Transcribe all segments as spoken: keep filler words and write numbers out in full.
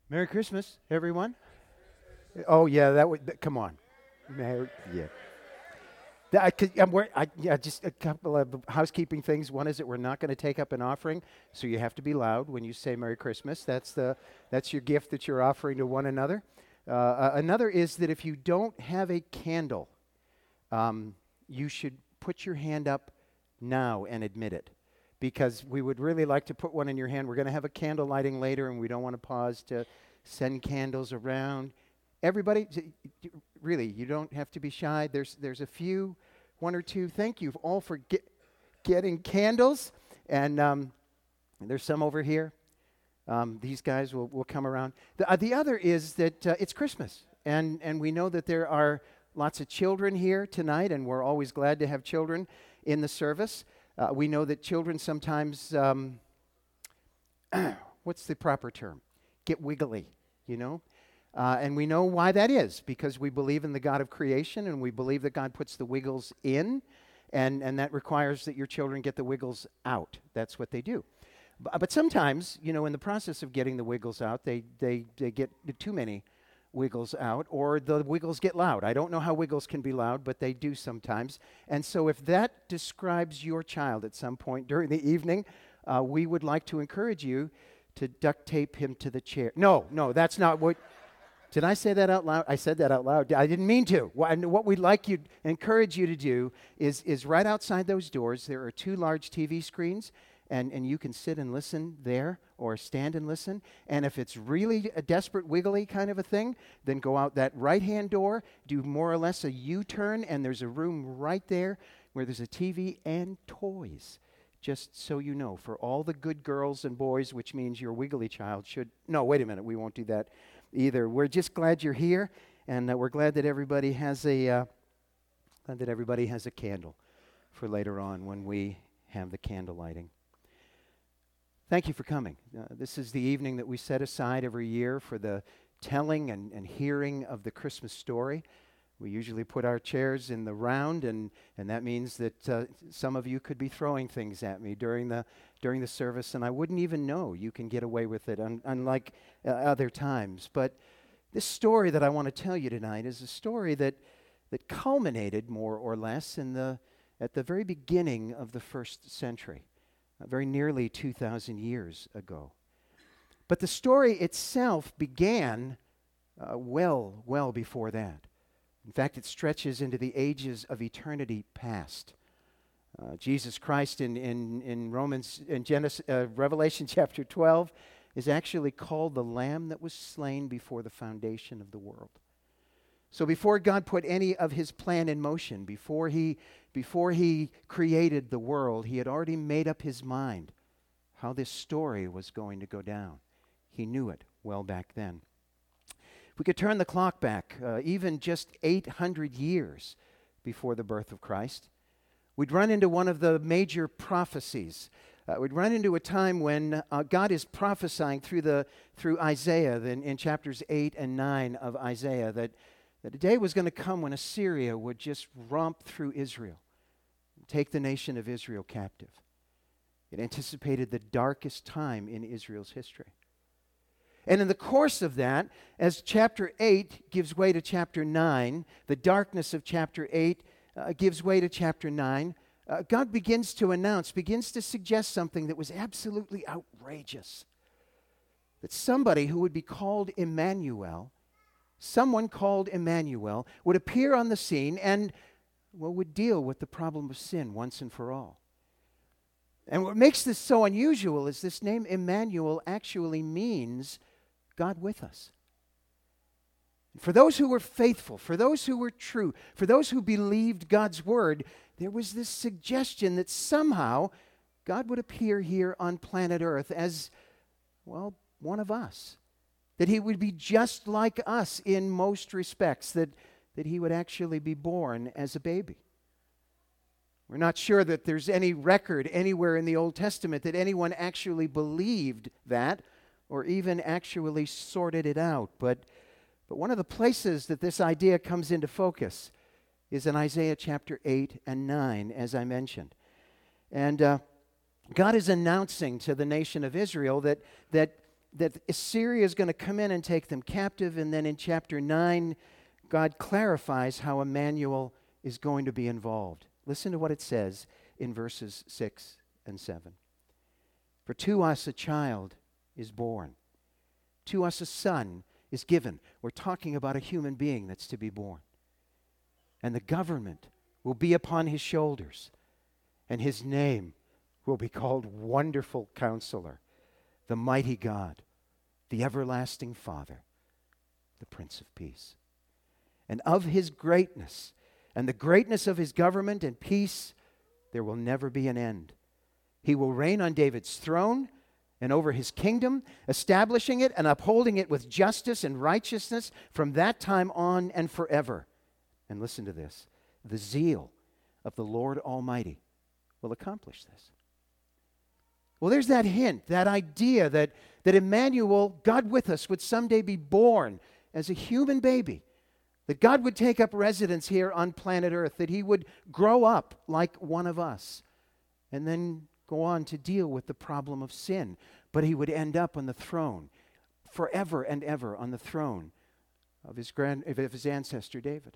Merry Christmas, everyone. Oh yeah, that would. Th- come on, Merry, yeah. Th- I could, I'm wor- I, yeah, just a couple of housekeeping things. One is that we're not going to take up an offering, so you have to be loud when you say Merry Christmas. That's the that's your gift that you're offering to one another. Uh, uh, another is that if you don't have a candle, um, you should put your hand up now and admit it, because we would really like to put one in your hand. We're going to have a candle lighting later, and we don't want to pause to send candles around. Everybody, j- y- really, you don't have to be shy. There's there's a few, one or two. Thank you all for get, getting candles, and um, there's some over here. Um, these guys will, will come around. The, uh, the other is that uh, it's Christmas, and, and we know that there are lots of children here tonight, and we're always glad to have children in the service. Uh, we know that children sometimes, um, what's the proper term? Get wiggly, you know? Uh, and we know why that is, because we believe in the God of creation, and we believe that God puts the wiggles in, and, and that requires that your children get the wiggles out. That's what they do. B- But sometimes, you know, in the process of getting the wiggles out, they, they, they get too many wiggles out, or the wiggles get loud. I don't know how wiggles can be loud, but they do sometimes. And so if that describes your child at some point during the evening, uh, we would like to encourage you to duct tape him to the chair. No, no, that's not what... Did I say that out loud? I said that out loud. I didn't mean to. What, and what we'd like you, encourage you to do is, is right outside those doors, there are two large T V screens, and, and you can sit and listen there or stand and listen. And if it's really a desperate, wiggly kind of a thing, then go out that right-hand door, do more or less a U-turn, and there's a room right there where there's a T V and toys. Just so you know, for all the good girls and boys, which means your wiggly child should... No, wait a minute, we won't do that either. We're just glad you're here, and uh, we're glad that everybody has a uh, glad that everybody has a candle for later on when we have the candle lighting. Thank you for coming. Uh, this is the evening that we set aside every year for the telling and, and hearing of the Christmas story. We usually put our chairs in the round, and, and that means that uh, some of you could be throwing things at me during the during the service, and I wouldn't even know. You can get away with it, un- unlike uh, other times. But this story that I want to tell you tonight is a story that that culminated more or less in the at the very beginning of the first century, uh, very nearly two thousand years ago. But the story itself began uh, well, well before that. In fact, it stretches into the ages of eternity past. Uh, Jesus Christ in, in, in Romans, in Genesis, uh, Revelation chapter twelve is actually called the Lamb that was slain before the foundation of the world. So before God put any of his plan in motion, before he, before he created the world, he had already made up his mind how this story was going to go down. He knew it well back then. We could turn the clock back uh, even just eight hundred years before the birth of Christ. We'd run into one of the major prophecies. Uh, we'd run into a time when uh, God is prophesying through the through Isaiah, then in chapters eight and nine of Isaiah, that, that a day was going to come when Assyria would just romp through Israel, take the nation of Israel captive. It anticipated the darkest time in Israel's history. And in the course of that, as chapter eight gives way to chapter nine, the darkness of chapter eight uh, gives way to chapter nine, uh, God begins to announce, begins to suggest something that was absolutely outrageous. That somebody who would be called Emmanuel, someone called Emmanuel, would appear on the scene and, well, would deal with the problem of sin once and for all. And what makes this so unusual is this name Emmanuel actually means God with us. For those who were faithful, for those who were true, for those who believed God's word, there was this suggestion that somehow God would appear here on planet Earth as, well, one of us. That he would be just like us in most respects, that, that he would actually be born as a baby. We're not sure that there's any record anywhere in the Old Testament that anyone actually believed that or even actually sorted it out. But, but one of the places that this idea comes into focus is in Isaiah chapter eight and nine, as I mentioned. And uh, God is announcing to the nation of Israel that, that that Assyria is going to come in and take them captive. And then in chapter nine, God clarifies how Emmanuel is going to be involved. Listen to what it says in verses six and seven. For to us a child is born. To us a son is given. We're talking about a human being that's to be born. And the government will be upon his shoulders. And his name will be called Wonderful Counselor, the Mighty God, the Everlasting Father, the Prince of Peace. And of his greatness and the greatness of his government and peace, there will never be an end. He will reign on David's throne and over his kingdom, establishing it and upholding it with justice and righteousness from that time on and forever. And listen to this. The zeal of the Lord Almighty will accomplish this. Well, there's that hint, that idea that, that Emmanuel, God with us, would someday be born as a human baby, that God would take up residence here on planet Earth, that he would grow up like one of us, and then go on to deal with the problem of sin. But he would end up on the throne, forever and ever on the throne of his, grand, of his ancestor David.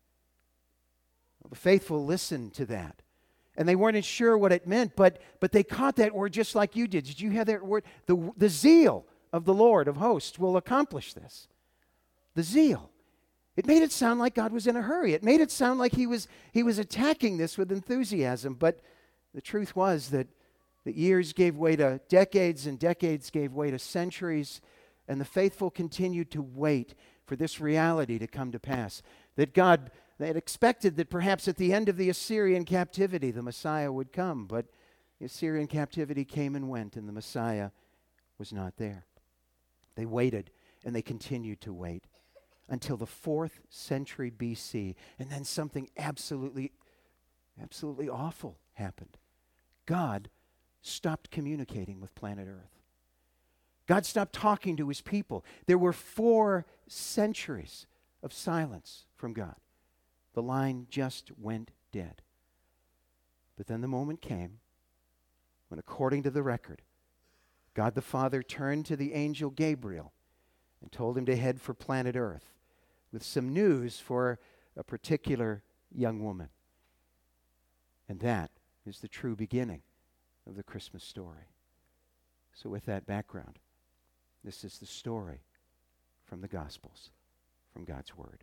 Well, the faithful listened to that. And they weren't sure what it meant, but, but they caught that word just like you did. Did you hear that word? The, the zeal of the Lord of hosts will accomplish this. The zeal. It made it sound like God was in a hurry. It made it sound like he was, he was attacking this with enthusiasm. But the truth was that the years gave way to decades, and decades gave way to centuries, and the faithful continued to wait for this reality to come to pass. That God... They had expected that perhaps at the end of the Assyrian captivity, the Messiah would come. But the Assyrian captivity came and went, and the Messiah was not there. They waited, and they continued to wait until the fourth century B C. And then something absolutely, absolutely awful happened. God stopped communicating with planet Earth. God stopped talking to his people. There were four centuries of silence from God. The line just went dead. But then the moment came when, according to the record, God the Father turned to the angel Gabriel and told him to head for planet Earth with some news for a particular young woman. And that is the true beginning of the Christmas story. So with that background, this is the story from the Gospels, from God's Word.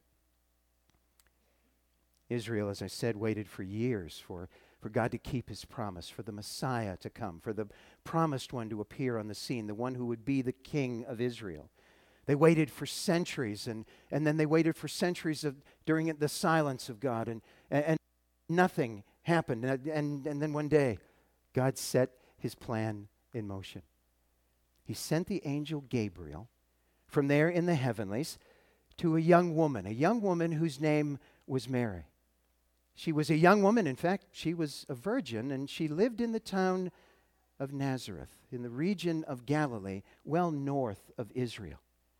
Israel, as I said, waited for years for, for God to keep his promise, for the Messiah to come, for the promised one to appear on the scene, the one who would be the king of Israel. They waited for centuries, and, and then they waited for centuries of during the silence of God, and, and, and nothing happened. And, and, and then one day, God set his plan in motion. He sent the angel Gabriel from there in the heavenlies to a young woman, a young woman whose name was Mary. She was a young woman. In fact, she was a virgin, and she lived in the town of Nazareth, in the region of Galilee, well north of Israel.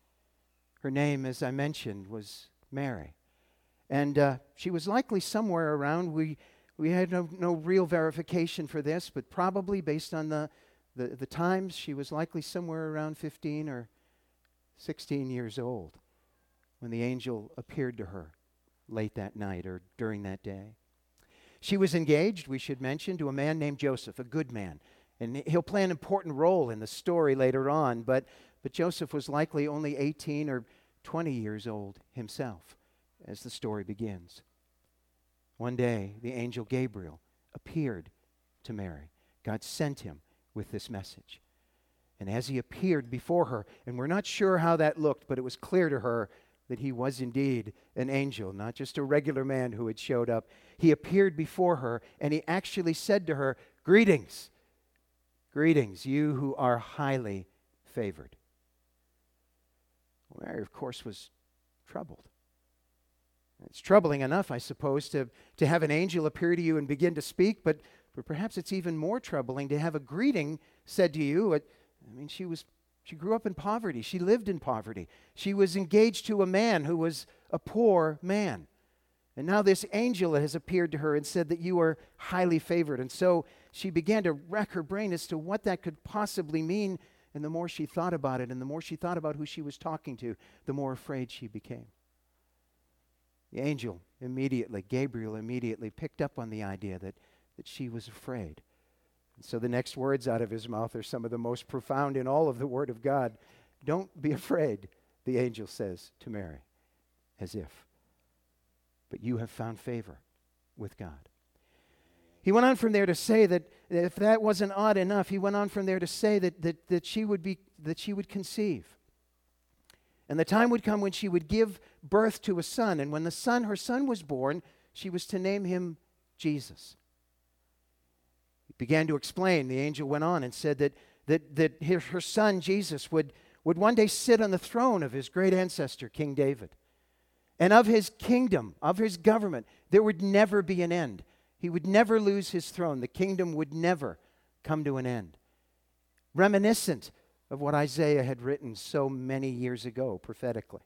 Her name, as I mentioned, was Mary. And uh, she was likely somewhere around, we, we had no, no real verification for this, but probably based on the, the, the times, she was likely somewhere around fifteen or sixteen years old when the angel appeared to her late that night or during that day. She was engaged, we should mention, to a man named Joseph, a good man. And he'll play an important role in the story later on, but, but Joseph was likely only eighteen or twenty years old himself as the story begins. One day, the angel Gabriel appeared to Mary. God sent him with this message. And as he appeared before her, and we're not sure how that looked, but it was clear to her that he was indeed an angel, not just a regular man who had showed up. He appeared before her, and he actually said to her, "Greetings, greetings, you who are highly favored." Well, Mary, of course, was troubled. It's troubling enough, I suppose, to, to have an angel appear to you and begin to speak, but, but perhaps it's even more troubling to have a greeting said to you. I mean, she was She grew up in poverty. She lived in poverty. She was engaged to a man who was a poor man. And now this angel has appeared to her and said that you are highly favored. And so she began to rack her brain as to what that could possibly mean. And the more she thought about it, and the more she thought about who she was talking to, the more afraid she became. The angel immediately, Gabriel immediately picked up on the idea that, that she was afraid. And so the next words out of his mouth are some of the most profound in all of the Word of God. Don't be afraid, the angel says to Mary, as if. But you have found favor with God. He went on from there to say that if that wasn't odd enough, he went on from there to say that, that, that she would be that she would conceive. And the time would come when she would give birth to a son. And when the son, her son was born, she was to name him Jesus. He began to explain. The angel went on and said that, that, that her, her son, Jesus, would, would one day sit on the throne of his great ancestor, King David. And of his kingdom, of his government, there would never be an end. He would never lose his throne. The kingdom would never come to an end. Reminiscent of what Isaiah had written so many years ago prophetically.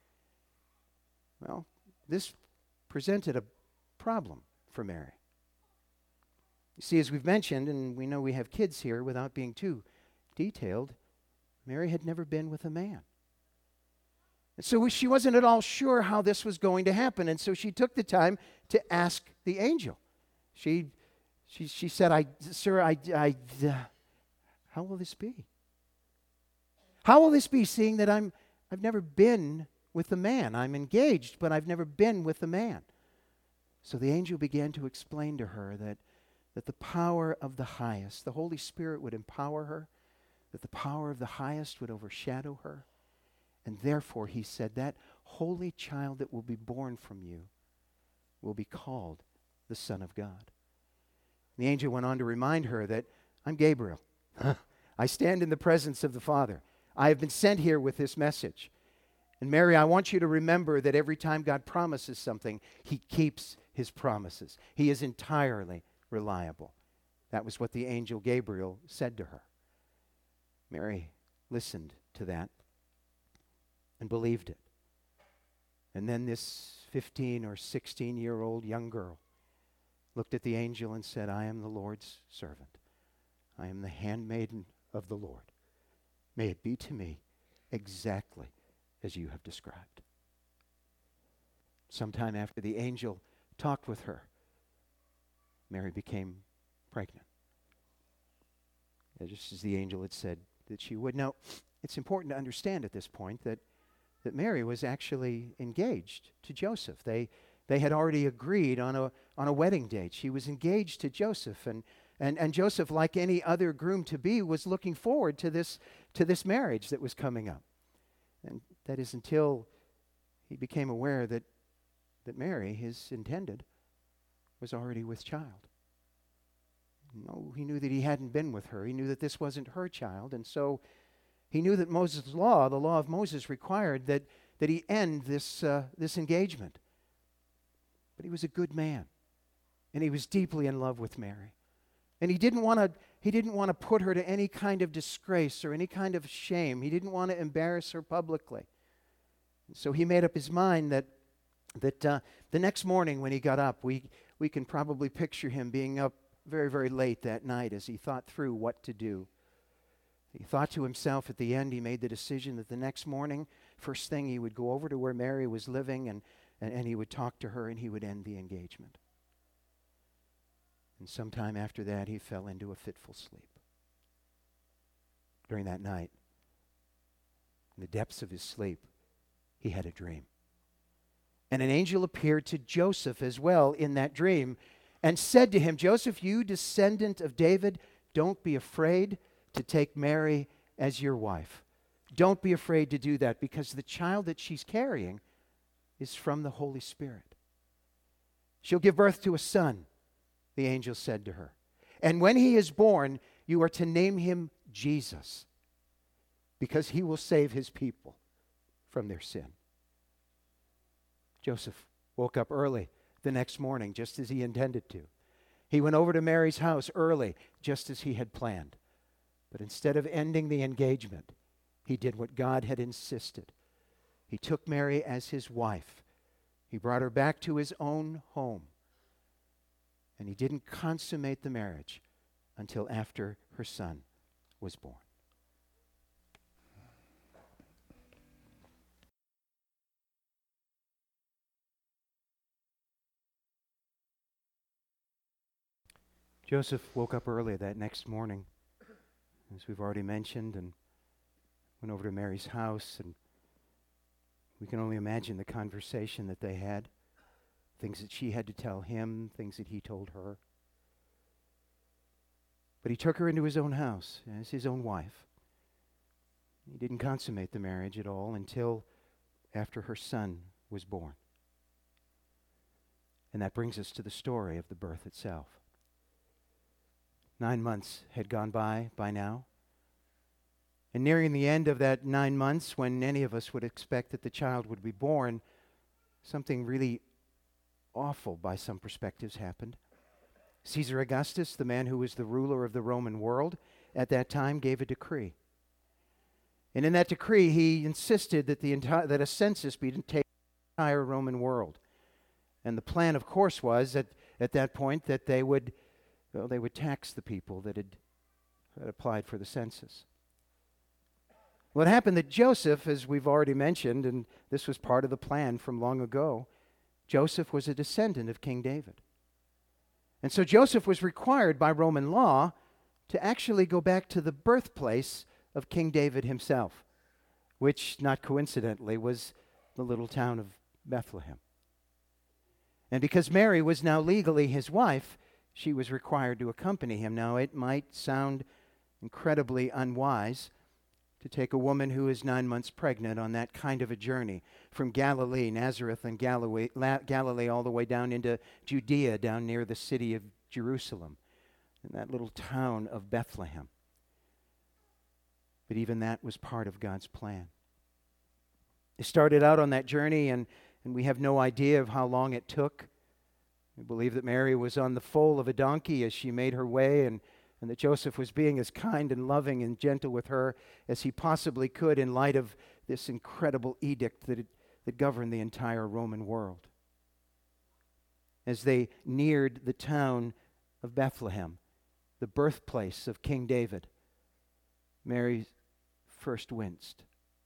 Well, this presented a problem for Mary. You see, as we've mentioned, and we know we have kids here without being too detailed, Mary had never been with a man. And so she wasn't at all sure how this was going to happen, and so she took the time to ask the angel. She, she, she said, I, sir, I, I, uh, how will this be? How will this be, seeing that I'm, I've never been with a man? I'm engaged, but I've never been with a man. So the angel began to explain to her that, that the power of the highest, the Holy Spirit would empower her, that the power of the highest would overshadow her. And therefore, he said, that holy child that will be born from you will be called the Son of God. The angel went on to remind her that I'm Gabriel. I stand in the presence of the Father. I have been sent here with this message. And Mary, I want you to remember that every time God promises something, he keeps his promises. He is entirely reliable. That was what the angel Gabriel said to her. Mary listened to that and believed it. And then this fifteen or sixteen-year-old young girl looked at the angel and said, I am the Lord's servant. I am the handmaiden of the Lord. May it be to me exactly as you have described. Sometime after the angel talked with her, Mary became pregnant. Just as the angel had said that she would. Now, it's important to understand at this point that, that Mary was actually engaged to Joseph. They, they had already agreed on a, on a wedding date. She was engaged to Joseph, and, and, and Joseph, like any other groom-to-be, was looking forward to this, to this marriage that was coming up. And that is until he became aware that, that Mary, his intended, was already with child. No, he knew that he hadn't been with her. He knew that this wasn't her child, and so he knew that Moses' law, the law of Moses, required that, that he end this, uh, this engagement. But he was a good man, and he was deeply in love with Mary. And he didn't want to he didn't want to put her to any kind of disgrace or any kind of shame. He didn't want to embarrass her publicly. And so he made up his mind that that uh, the next morning when he got up, we we can probably picture him being up very, very late that night as he thought through what to do. He thought to himself at the end, he made the decision that the next morning, first thing, he would go over to where Mary was living and, and, and he would talk to her and he would end the engagement. And sometime after that, he fell into a fitful sleep. During that night, in the depths of his sleep, he had a dream. And an angel appeared to Joseph as well in that dream and said to him, Joseph, you descendant of David, don't be afraid to take Mary as your wife. Don't be afraid to do that, because the child that she's carrying is from the Holy Spirit. She'll give birth to a son, the angel said to her. And when he is born, you are to name him Jesus, because he will save his people from their sin. Joseph woke up early the next morning, just as he intended to. He went over to Mary's house early, just as he had planned. But instead of ending the engagement, he did what God had insisted. He took Mary as his wife. He brought her back to his own home. And he didn't consummate the marriage until after her son was born. Joseph woke up early that next morning, as we've already mentioned, and went over to Mary's house, and we can only imagine the conversation that they had, things that she had to tell him, things that he told her. But he took her into his own house as his own wife. He didn't consummate the marriage at all until after her son was born. And that brings us to the story of the birth itself. Nine months had gone by by now. And nearing the end of that nine months, when any of us would expect that the child would be born, something really awful by some perspectives happened. Caesar Augustus, the man who was the ruler of the Roman world at that time, gave a decree. And in that decree, he insisted that the entire that a census be taken in the entire Roman world. And the plan, of course, was at, at that point that they would well, they would tax the people that had, had applied for the census. What happened that Joseph, as we've already mentioned, and this was part of the plan from long ago, Joseph was a descendant of King David. And so Joseph was required by Roman law to actually go back to the birthplace of King David himself, which, not coincidentally, was the little town of Bethlehem. And because Mary was now legally his wife, she was required to accompany him. Now, it might sound incredibly unwise to take a woman who is nine months pregnant on that kind of a journey from Galilee, Nazareth and Galilee, La- Galilee all the way down into Judea, down near the city of Jerusalem, in that little town of Bethlehem. But even that was part of God's plan. They started out on that journey, and, and we have no idea of how long it took. We believe that Mary was on the foal of a donkey as she made her way, and, and that Joseph was being as kind and loving and gentle with her as he possibly could in light of this incredible edict that, it, that governed the entire Roman world. As they neared the town of Bethlehem, the birthplace of King David, Mary first winced.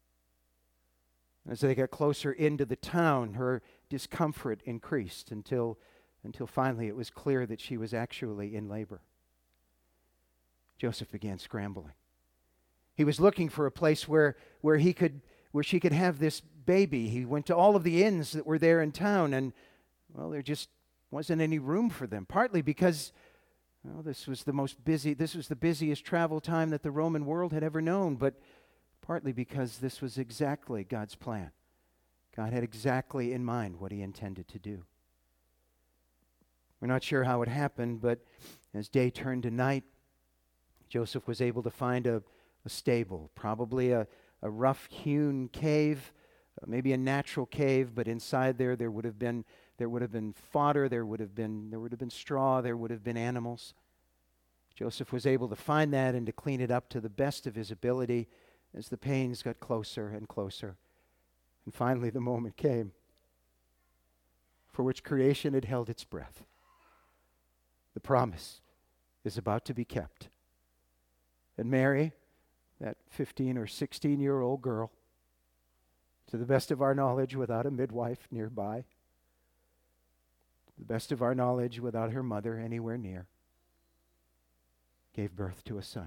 As they got closer into the town, her discomfort increased until, until finally it was clear that she was actually in labor. Joseph began scrambling. He was looking for a place where, where he could, where she could have this baby. He went to all of the inns that were there in town, and well, there just wasn't any room for them. Partly because, well, this was the most busy, this was the busiest travel time that the Roman world had ever known, but partly because this was exactly God's plan. God had exactly in mind what he intended to do. We're not sure how it happened, but as day turned to night, Joseph was able to find a, a stable, probably a, a rough-hewn cave, uh, maybe a natural cave, but inside there there would have been there would have been fodder, there would have been there would have been straw, there would have been animals. Joseph was able to find that and to clean it up to the best of his ability as the pains got closer and closer. And finally the moment came for which creation had held its breath. The promise is about to be kept. And Mary, that fifteen or sixteen-year-old girl, to the best of our knowledge without a midwife nearby, to the best of our knowledge without her mother anywhere near, gave birth to a son.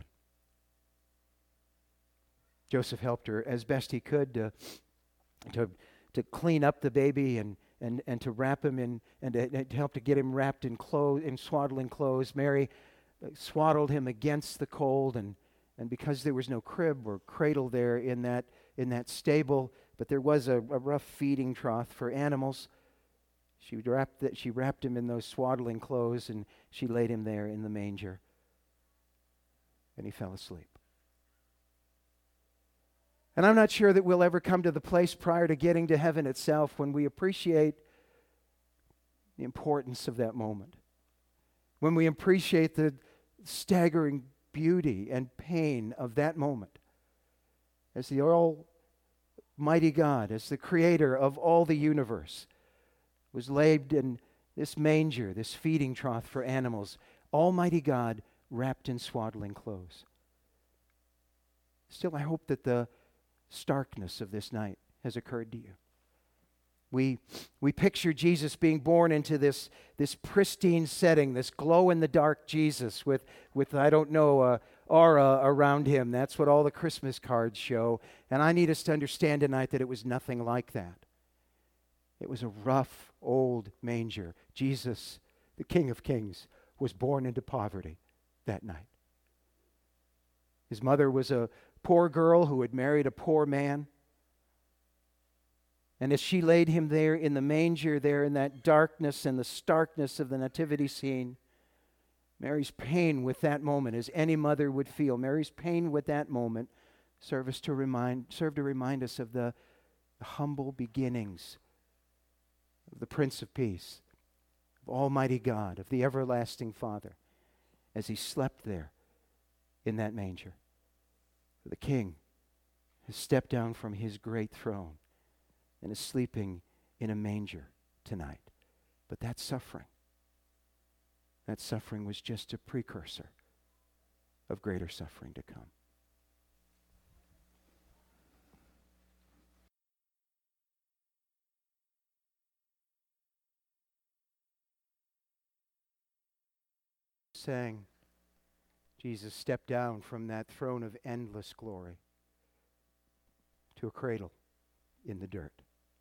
Joseph helped her as best he could to, to, to clean up the baby and, and, and to wrap him in, and to, and to help to get him wrapped in clothes, in swaddling clothes. Mary uh, swaddled him against the cold, and, and because there was no crib or cradle there in that, in that stable, but there was a, a rough feeding trough for animals, she wrapped, that, she wrapped him in those swaddling clothes, and she laid him there in the manger, and he fell asleep. And I'm not sure that we'll ever come to the place prior to getting to heaven itself when we appreciate the importance of that moment. When we appreciate the staggering beauty and pain of that moment. As the Almighty God, as the creator of all the universe, was laid in this manger, this feeding trough for animals. Almighty God wrapped in swaddling clothes. Still, I hope that the starkness of this night has occurred to you. We, we picture Jesus being born into this, this pristine setting, this glow-in-the-dark Jesus with, with I don't know, a aura around him. That's what all the Christmas cards show. And I need us to understand tonight that it was nothing like that. It was a rough, old manger. Jesus, the King of Kings, was born into poverty that night. His mother was a poor girl who had married a poor man. And as she laid him there in the manger, there in that darkness and the starkness of the nativity scene, Mary's pain with that moment, as any mother would feel, Mary's pain with that moment served us to remind, served to remind us of the, the humble beginnings of the Prince of Peace, of Almighty God, of the everlasting Father, as he slept there in that manger. The King has stepped down from his great throne and is sleeping in a manger tonight. But that suffering, that suffering was just a precursor of greater suffering to come. Saying, Jesus stepped down from that throne of endless glory to a cradle in the dirt.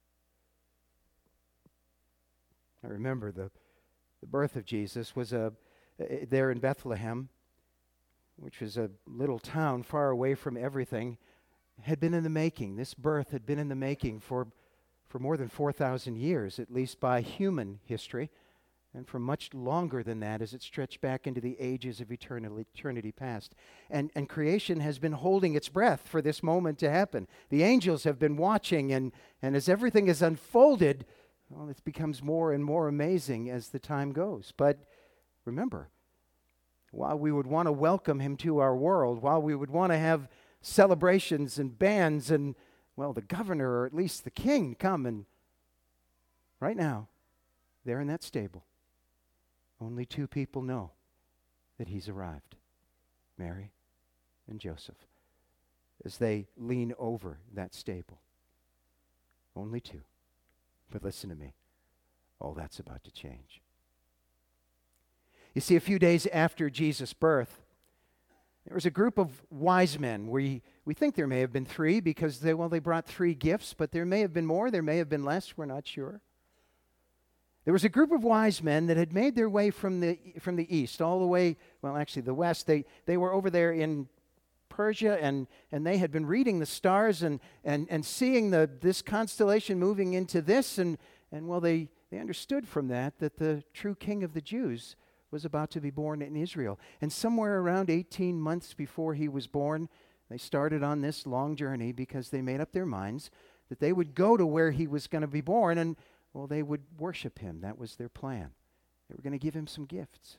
I remember the, the birth of Jesus was a, uh, there in Bethlehem, which was a little town far away from everything, had been in the making. This birth had been in the making for, for more than four thousand years, at least by human history, and for much longer than that as it stretched back into the ages of eternity, eternity past. And, and creation has been holding its breath for this moment to happen. The angels have been watching, and, and as everything is unfolded, well, it becomes more and more amazing as the time goes. But remember, while we would want to welcome him to our world, while we would want to have celebrations and bands and, well, the governor or at least the king come, and right now, there in that stable, only two people know that he's arrived, Mary and Joseph, as they lean over that stable. Only two. But listen to me. All that's about to change. You see, a few days after Jesus' birth, there was a group of wise men. We, we think there may have been three because they, well, they brought three gifts, but there may have been more, there may have been less, we're not sure. There was a group of wise men that had made their way from the from the east, all the way, well, actually the west. They they were over there in Persia, and, and they had been reading the stars and, and, and seeing the this constellation moving into this, and, and well, they, they understood from that that the true king of the Jews was about to be born in Israel. And somewhere around eighteen months before he was born, they started on this long journey because they made up their minds that they would go to where he was going to be born, and well, they would worship him. That was their plan. They were going to give him some gifts.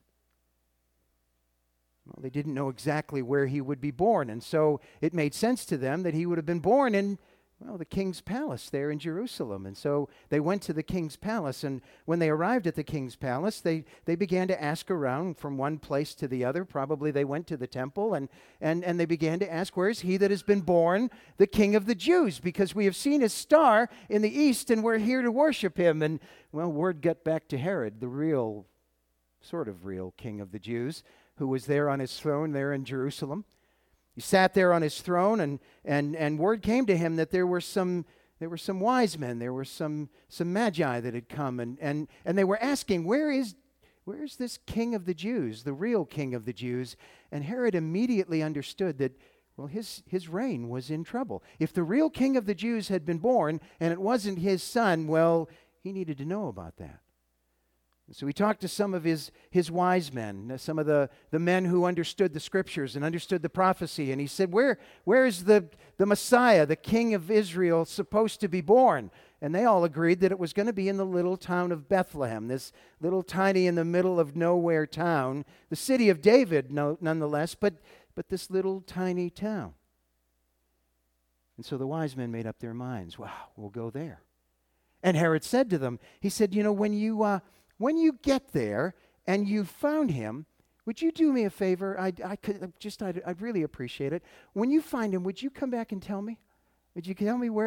Well, they didn't know exactly where he would be born, and so it made sense to them that he would have been born in, well, the king's palace there in Jerusalem. And so they went to the king's palace, and when they arrived at the king's palace, they, they began to ask around from one place to the other. Probably they went to the temple, and, and, and they began to ask, where is he that has been born, the King of the Jews? Because we have seen his star in the east, and we're here to worship him. And, well, word got back to Herod, the real, sort of real King of the Jews, who was there on his throne there in Jerusalem. He sat there on his throne, and, and, and word came to him that there were some there were some wise men, there were some some magi that had come, and, and, and they were asking, where is where is this king of the Jews, the real king of the Jews? And Herod immediately understood that, well, his, his reign was in trouble. If the real king of the Jews had been born, and it wasn't his son, well, he needed to know about that. So he talked to some of his, his wise men, some of the, the men who understood the scriptures and understood the prophecy. And he said, where, where is the, the Messiah, the King of Israel, supposed to be born? And they all agreed that it was going to be in the little town of Bethlehem, this little tiny in the middle of nowhere town, the city of David no, nonetheless, but, but this little tiny town. And so the wise men made up their minds, wow, we'll go there. And Herod said to them, he said, you know, when you... Uh, When you get there and you've found him, would you do me a favor? I, I could just, I'd, I'd really appreciate it. When you find him, would you come back and tell me? Would you tell me where,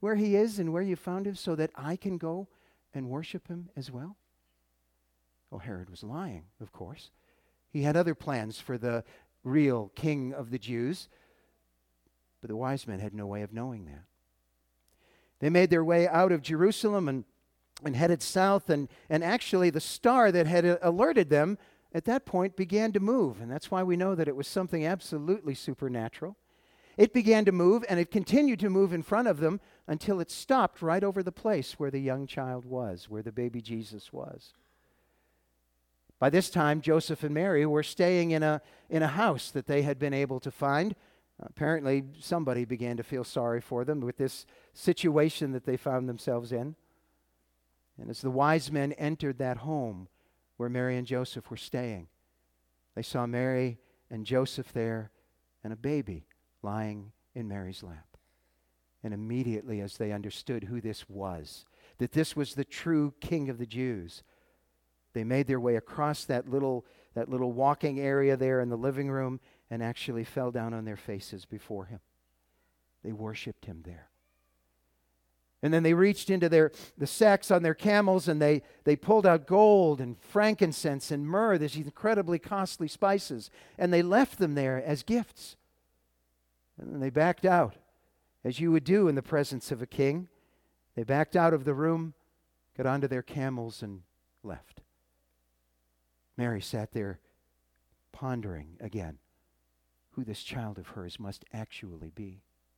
where he is and where you found him so that I can go and worship him as well? Oh, Herod was lying, of course. He had other plans for the real king of the Jews, but the wise men had no way of knowing that. They made their way out of Jerusalem and, and headed south, and, and actually the star that had alerted them at that point began to move, and that's why we know that it was something absolutely supernatural. It began to move, and it continued to move in front of them until it stopped right over the place where the young child was, where the baby Jesus was. By this time, Joseph and Mary were staying in a, in a house that they had been able to find. Apparently, somebody began to feel sorry for them with this situation that they found themselves in. And as the wise men entered that home where Mary and Joseph were staying, they saw Mary and Joseph there and a baby lying in Mary's lap. And immediately, as they understood who this was, that this was the true King of the Jews, they made their way across that little, that little walking area there in the living room and actually fell down on their faces before him. They worshiped him there. And then they reached into their the sacks on their camels, and they, they pulled out gold and frankincense and myrrh, these incredibly costly spices, and they left them there as gifts. And then they backed out, as you would do in the presence of a king. They backed out of the room, got onto their camels, and left. Mary sat there pondering again who this child of hers must actually be.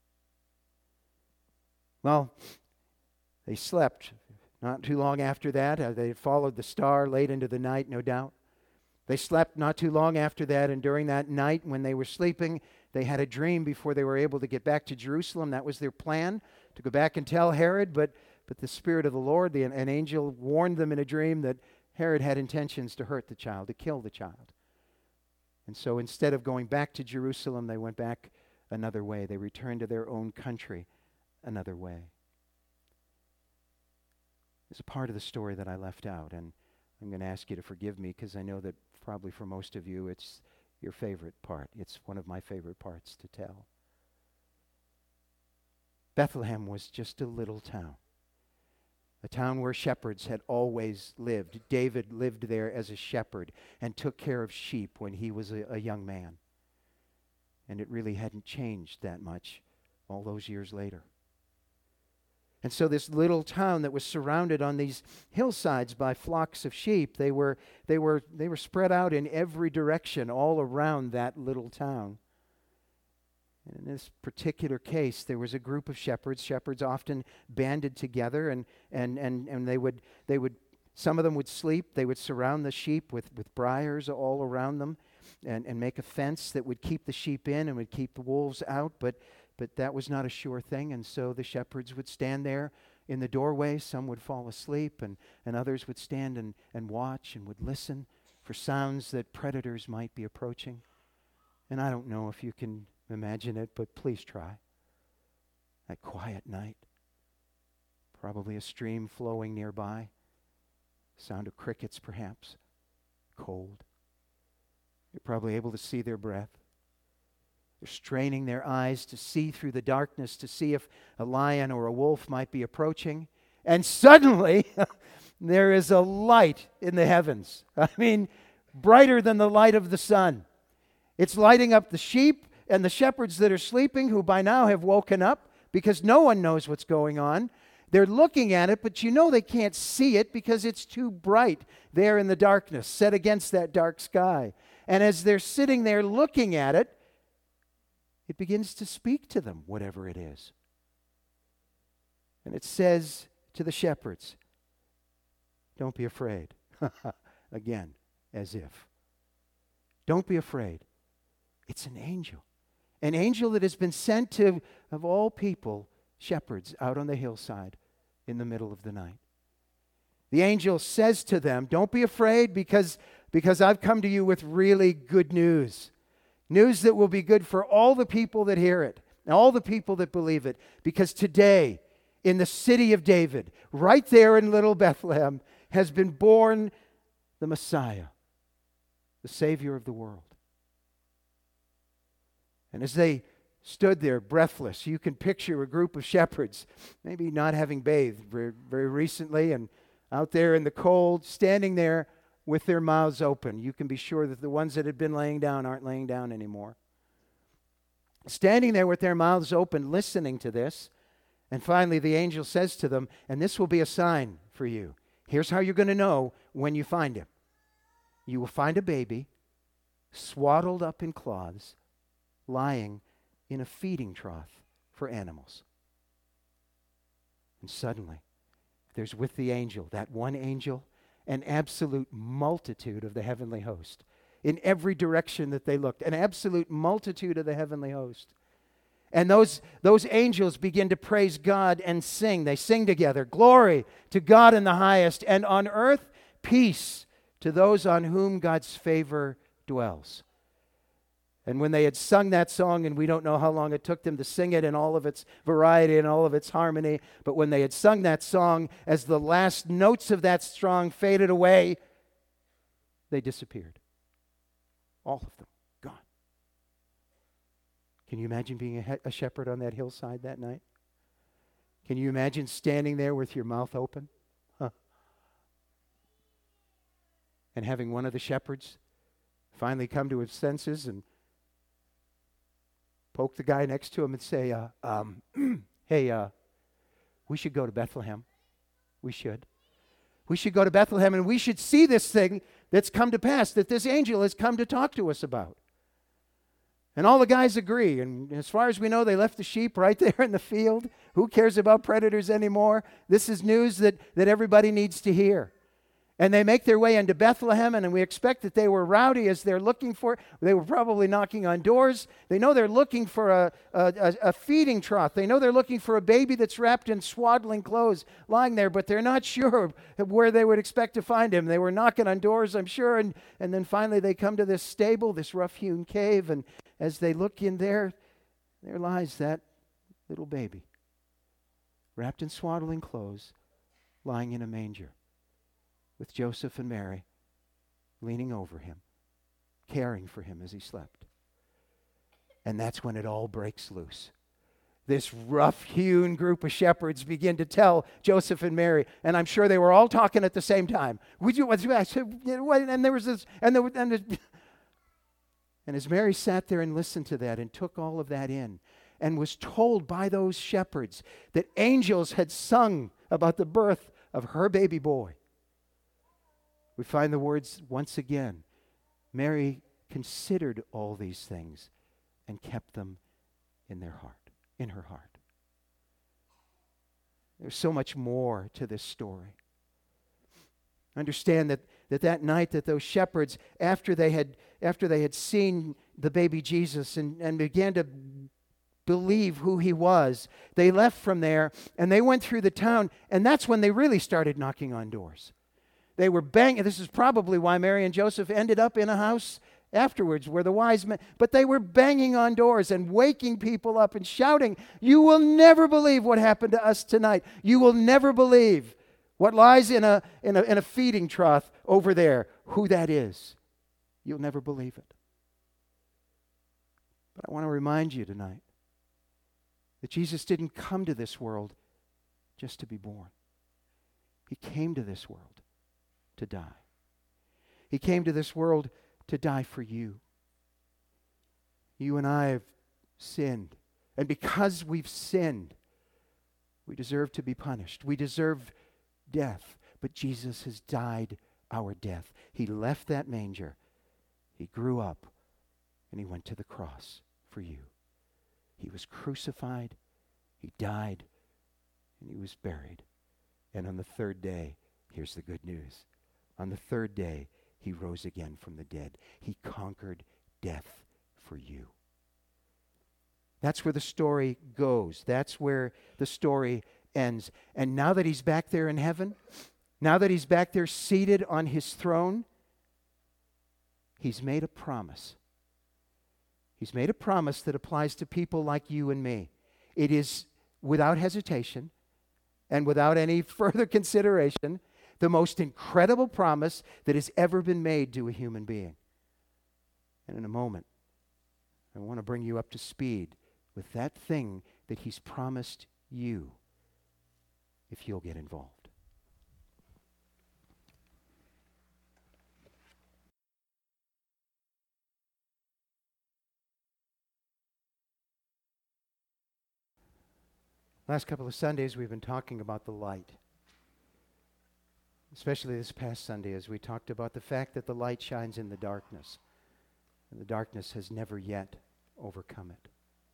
Well, they slept. Not too long after that, uh, they followed the star late into the night, no doubt. They slept not too long after that, and during that night when they were sleeping, they had a dream before they were able to get back to Jerusalem. That was their plan, to go back and tell Herod, but, but the Spirit of the Lord, the, an angel, warned them in a dream that Herod had intentions to hurt the child, to kill the child. And so instead of going back to Jerusalem, they went back another way. They returned to their own country another way. There's a part of the story that I left out, and I'm going to ask you to forgive me because I know that probably for most of you it's your favorite part. It's one of my favorite parts to tell. Bethlehem was just a little town. A town where shepherds had always lived. David lived there as a shepherd and took care of sheep when he was a, a young man. And it really hadn't changed that much all those years later. And so this little town that was surrounded on these hillsides by flocks of sheep, they were, they were, they were spread out in every direction all around that little town. And in this particular case, there was a group of shepherds. Shepherds often banded together, and and and, and they would they would some of them would sleep. They would surround the sheep with, with briars all around them, and, and make a fence that would keep the sheep in and would keep the wolves out. But but that was not a sure thing, and so the shepherds would stand there in the doorway. Some would fall asleep, and, and others would stand and, and watch and would listen for sounds that predators might be approaching. And I don't know if you can imagine it, but please try. That quiet night, probably a stream flowing nearby, sound of crickets perhaps, cold. You're probably able to see their breath. They're straining their eyes to see through the darkness to see if a lion or a wolf might be approaching. And suddenly, there is a light in the heavens. I mean, brighter than the light of the sun. It's lighting up the sheep and the shepherds that are sleeping, who by now have woken up because no one knows what's going on. They're looking at it, but you know they can't see it because it's too bright there in the darkness, set against that dark sky. And as they're sitting there looking at it, it begins to speak to them, whatever it is. And it says to the shepherds, don't be afraid. Again, as if. Don't be afraid. It's an angel. An angel that has been sent to, of all people, shepherds out on the hillside in the middle of the night. The angel says to them, don't be afraid because, because I've come to you with really good news. News that will be good for all the people that hear it, and all the people that believe it. Because today, in the city of David, right there in little Bethlehem, has been born the Messiah, the Savior of the world. And as they stood there breathless. You can picture a group of shepherds, maybe not having bathed very, very recently, and out there in the cold, standing there with their mouths open. You can be sure that the ones that had been laying down aren't laying down anymore. Standing there with their mouths open, listening to this. And finally, the angel says to them, and this will be a sign for you. Here's how you're going to know when you find him. You will find a baby swaddled up in cloths, lying in a feeding trough for animals. And suddenly, there's with the angel, that one angel, an absolute multitude of the heavenly host. In every direction that they looked, an absolute multitude of the heavenly host. And those, those angels begin to praise God and sing. They sing together, glory to God in the highest, and on earth, peace to those on whom God's favor dwells. And when they had sung that song, and we don't know how long it took them to sing it in all of its variety and all of its harmony, but when they had sung that song, as the last notes of that song faded away, they disappeared. All of them gone. Can you imagine being a, he- a shepherd on that hillside that night? Can you imagine standing there with your mouth open? Huh. And having one of the shepherds finally come to his senses and poke the guy next to him and say, uh, um, hey, uh, we should go to Bethlehem. We should. We should go to Bethlehem and we should see this thing that's come to pass, that this angel has come to talk to us about. And all the guys agree. And as far as we know, they left the sheep right there in the field. Who cares about predators anymore? This is news that, that everybody needs to hear. And they make their way into Bethlehem, and we expect that they were rowdy as they're looking for. They were probably knocking on doors. They know they're looking for a, a, a feeding trough. They know they're looking for a baby that's wrapped in swaddling clothes lying there, but they're not sure where they would expect to find him. They were knocking on doors, I'm sure, and, and then finally they come to this stable, this rough-hewn cave, and as they look in there, there lies that little baby, wrapped in swaddling clothes, lying in a manger, with Joseph and Mary leaning over him, caring for him as he slept. And that's when it all breaks loose. This rough-hewn group of shepherds begin to tell Joseph and Mary, and I'm sure they were all talking at the same time. Would you? And there was this, and there, and, the, and as Mary sat there and listened to that and took all of that in, and was told by those shepherds that angels had sung about the birth of her baby boy, we find the words once again. Mary considered all these things and kept them in their heart, in her heart. There's so much more to this story. Understand that that, that night that those shepherds, after they had after they had seen the baby Jesus and, and began to believe who he was, they left from there and they went through the town, and that's when they really started knocking on doors. They were banging. This is probably why Mary and Joseph ended up in a house afterwards where the wise men, but they were banging on doors and waking people up and shouting, "You will never believe what happened to us tonight. You will never believe what lies in a, in a, in a feeding trough over there, who that is. You'll never believe it." But I want to remind you tonight that Jesus didn't come to this world just to be born. He came to this world to die. He came to this world to die for you. You and I have sinned. And because we've sinned, we deserve to be punished. We deserve death. But Jesus has died our death. He left that manger. He grew up. And he went to the cross for you. He was crucified. He died. And he was buried. And on the third day, here's the good news. On the third day, he rose again from the dead. He conquered death for you. That's where the story goes. That's where the story ends. And now that he's back there in heaven, now that he's back there seated on his throne, he's made a promise. He's made a promise that applies to people like you and me. It is without hesitation and without any further consideration the most incredible promise that has ever been made to a human being. And in a moment, I want to bring you up to speed with that thing that he's promised you if you'll get involved. Last couple of Sundays, we've been talking about the light. Especially this past Sunday, as we talked about the fact that the light shines in the darkness, and the darkness has never yet overcome it.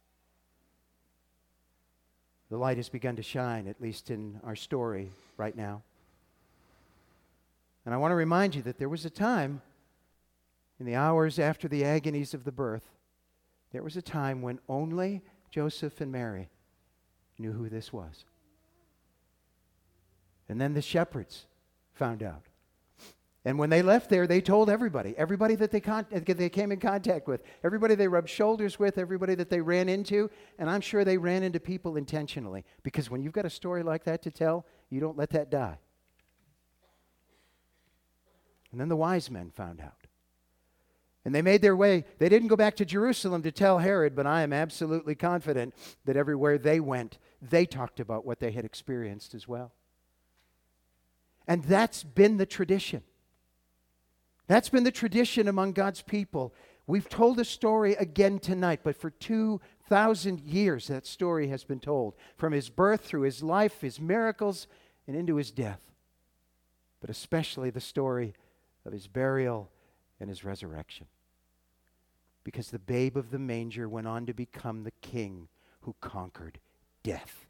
The light has begun to shine, at least in our story right now. And I want to remind you that there was a time, in the hours after the agonies of the birth, there was a time when only Joseph and Mary knew who this was. And then the shepherds found out. And when they left there, they told everybody, everybody that they, con- that they came in contact with, everybody they rubbed shoulders with, everybody that they ran into, and I'm sure they ran into people intentionally, because when you've got a story like that to tell, you don't let that die. And then the wise men found out. And they made their way. They didn't go back to Jerusalem to tell Herod, but I am absolutely confident that everywhere they went, they talked about what they had experienced as well. And that's been the tradition. That's been the tradition among God's people. We've told the story again tonight, but for two thousand years that story has been told. From his birth through his life, his miracles, and into his death. But especially the story of his burial and his resurrection. Because the babe of the manger went on to become the king who conquered death.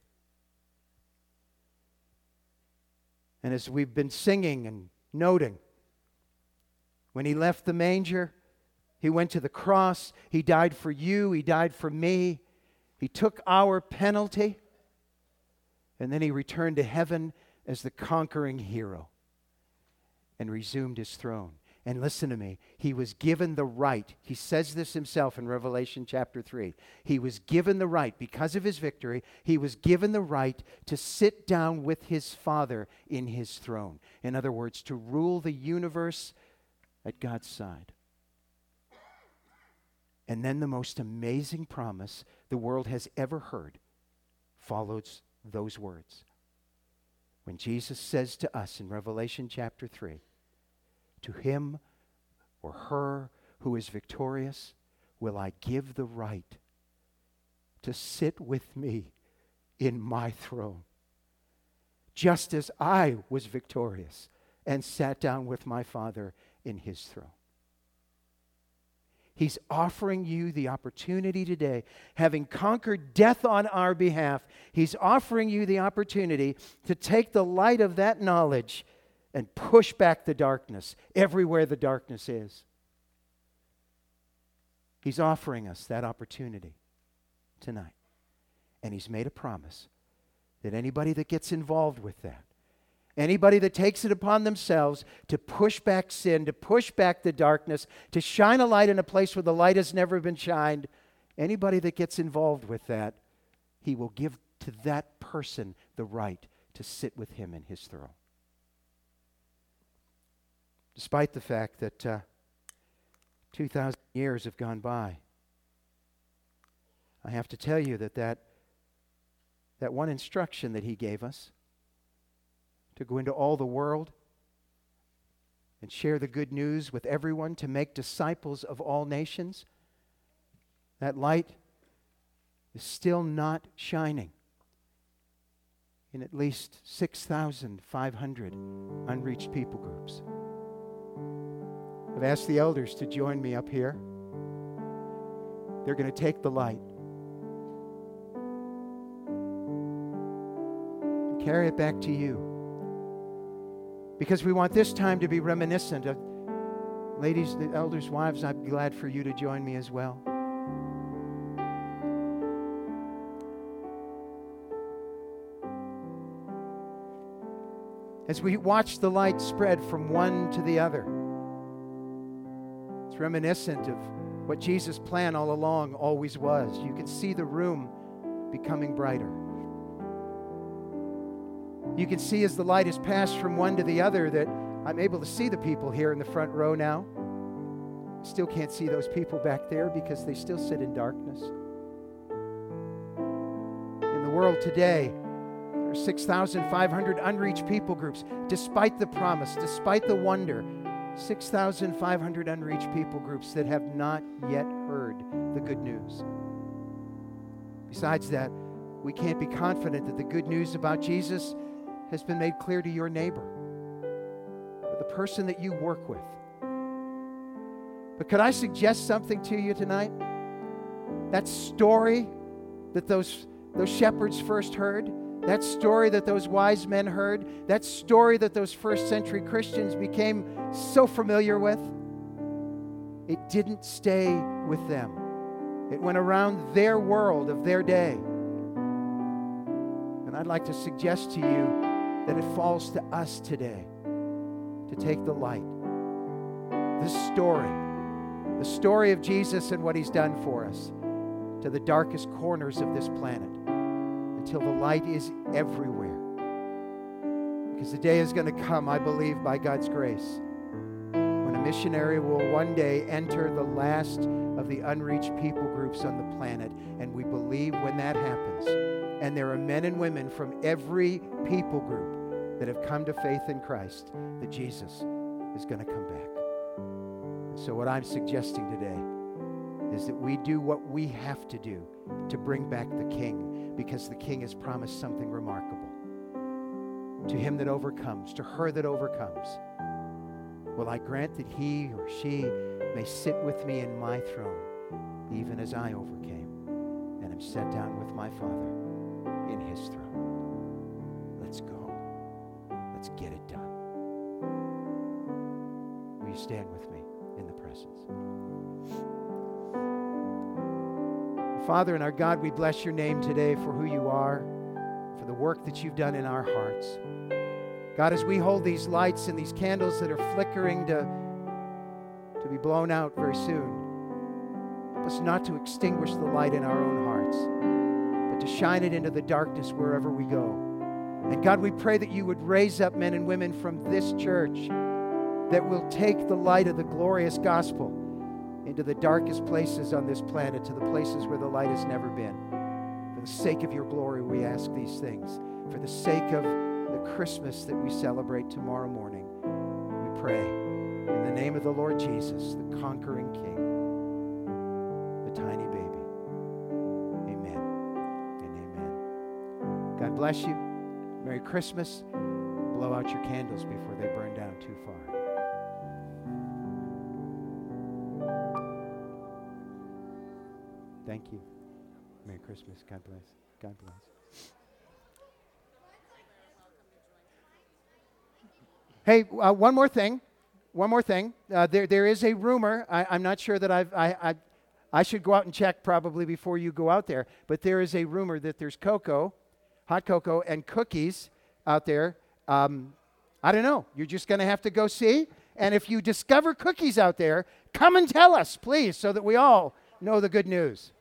And as we've been singing and noting, when he left the manger, he went to the cross. He died for you. He died for me. He took our penalty. And then he returned to heaven as the conquering hero and resumed his throne. And listen to me, he was given the right. He says this himself in Revelation chapter three. He was given the right, because of his victory, he was given the right to sit down with his Father in his throne. In other words, to rule the universe at God's side. And then the most amazing promise the world has ever heard follows those words. When Jesus says to us in Revelation chapter three, to him or her who is victorious, will I give the right to sit with me in my throne, just as I was victorious and sat down with my Father in his throne. He's offering you the opportunity today, having conquered death on our behalf, he's offering you the opportunity to take the light of that knowledge and push back the darkness everywhere the darkness is. He's offering us that opportunity tonight. And he's made a promise that anybody that gets involved with that, anybody that takes it upon themselves to push back sin, to push back the darkness, to shine a light in a place where the light has never been shined, anybody that gets involved with that, he will give to that person the right to sit with him in his throne. Despite the fact that uh, two thousand years have gone by, I have to tell you that, that that one instruction that he gave us to go into all the world and share the good news with everyone, to make disciples of all nations, that light is still not shining in at least six thousand five hundred unreached people groups. I've asked the elders to join me up here. They're going to take the light and carry it back to you. Because we want this time to be reminiscent of, ladies, the elders' wives, I'm glad for you to join me as well. As we watch the light spread from one to the other, it's reminiscent of what Jesus' plan all along always was. You can see the room becoming brighter. You can see as the light is passed from one to the other that I'm able to see the people here in the front row now. Still can't see those people back there because they still sit in darkness. world today, there are six thousand five hundred unreached people groups, despite the promise, despite the wonder, six thousand five hundred unreached people groups that have not yet heard the good news. Besides that, we can't be confident that the good news about Jesus has been made clear to your neighbor or the person that you work with. But could I suggest something to you tonight? That story that those, those shepherds first heard, that story that those wise men heard, that story that those first century Christians became so familiar with, it didn't stay with them. It went around their world of their day. And I'd like to suggest to you that it falls to us today to take the light, this story, the story of Jesus and what He's done for us, to the darkest corners of this planet until the light is everywhere. Because the day is going to come, I believe, by God's grace, when a missionary will one day enter the last of the unreached people groups on the planet. And we believe when that happens, and there are men and women from every people group that have come to faith in Christ, that Jesus is going to come back. So what I'm suggesting today is that we do what we have to do to bring back the King, because the King has promised something remarkable. To him that overcomes, to her that overcomes, will I grant that he or she may sit with me in my throne, even as I overcame and am set down with my Father in his throne. Let's go. Let's get it done. Will you stand with me in the presence? Father and our God, we bless your name today for who you are, for the work that you've done in our hearts. God, as we hold these lights and these candles that are flickering to, to be blown out very soon, help us not to extinguish the light in our own hearts, but to shine it into the darkness wherever we go. And God, we pray that you would raise up men and women from this church that will take the light of the glorious gospel into the darkest places on this planet, to the places where the light has never been. For the sake of your glory, we ask these things. For the sake of the Christmas that we celebrate tomorrow morning, we pray in the name of the Lord Jesus, the conquering King, the tiny baby. Amen and amen. God bless you. Merry Christmas. Blow out your candles before they burn down too far. Thank you. Merry Christmas. God bless. God bless. Hey, uh, one more thing. One more thing. Uh, there, there is a rumor. I, I'm not sure that I've, I, I, I should go out and check probably before you go out there. But there is a rumor that there's cocoa, hot cocoa, and cookies out there. Um, I don't know. You're just going to have to go see. And if you discover cookies out there, come and tell us, please, so that we all know the good news.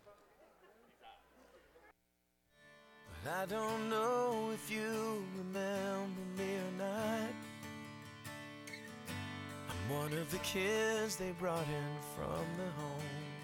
Well, I don't know if you remember me or not. I'm one of the kids they brought in from the home.